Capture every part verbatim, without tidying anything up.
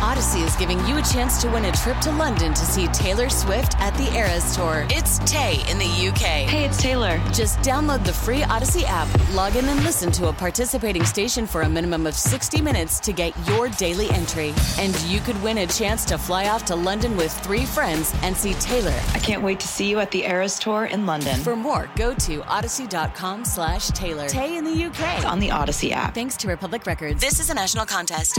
Odyssey is giving you a chance to win a trip to London to see Taylor Swift at the Eras Tour. It's Tay in the U K. Hey, it's Taylor. Just download the free Odyssey app, log in and listen to a participating station for a minimum of sixty minutes to get your daily entry. And you could win a chance to fly off to London with three friends and see Taylor. I can't wait to see you at the Eras Tour in London. For more, go to odyssey.com slash Taylor. Tay in the U K. It's on the Odyssey app. Thanks to Republic Records. This is a national contest.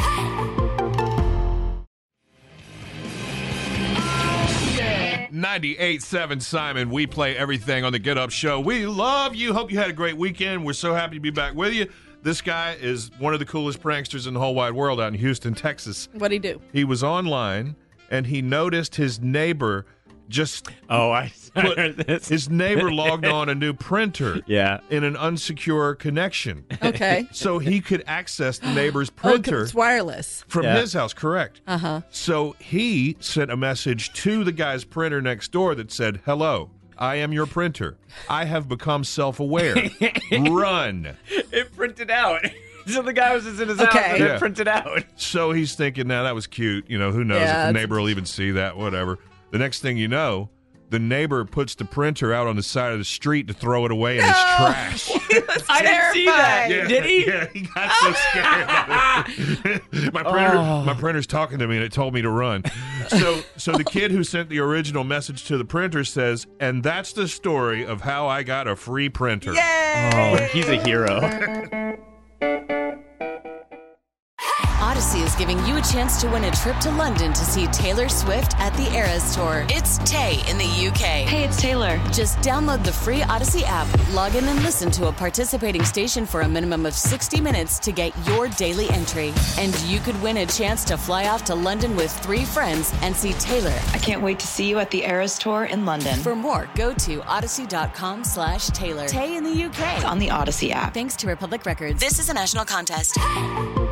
ninety-eight point seven Simon, we play everything on the Get Up Show. We love you. Hope you had a great weekend. We're so happy to be back with you. This guy is one of the coolest pranksters in the whole wide world out in Houston, Texas. What'd he do? He was online, and he noticed his neighbor just... Oh, I, I put, heard this. His neighbor logged on a new printer yeah. in an unsecure connection. Okay. So he could access the neighbor's Oh, 'cause printer it's wireless. from Yeah. his house, correct. Uh-huh. So he sent a message to the guy's printer next door that said, "Hello, I am your printer. I have become self-aware. Run." It printed out. So the guy was just in his Okay. house and Yeah. it printed out. So he's thinking, now that was cute. You know, who knows Yeah, if the it's- neighbor will even see that, whatever. The next thing you know, the neighbor puts the printer out on the side of the street to throw it away in his trash. I didn't see that. Yeah, Did he? Yeah, he got so scared. my printer, Oh. my printer's talking to me, and it told me to run. So, so the kid who sent the original message to the printer says, "And that's the story of how I got a free printer." Oh, he's a hero. Odyssey is giving you a chance to win a trip to London to see Taylor Swift at the Eras Tour. It's Tay in the U K. Hey, it's Taylor. Just download the free Odyssey app, log in and listen to a participating station for a minimum of sixty minutes to get your daily entry. And you could win a chance to fly off to London with three friends and see Taylor. I can't wait to see you at the Eras Tour in London. For more, go to odyssey.com slash Taylor. Tay in the U K. It's on the Odyssey app. Thanks to Republic Records. This is a national contest.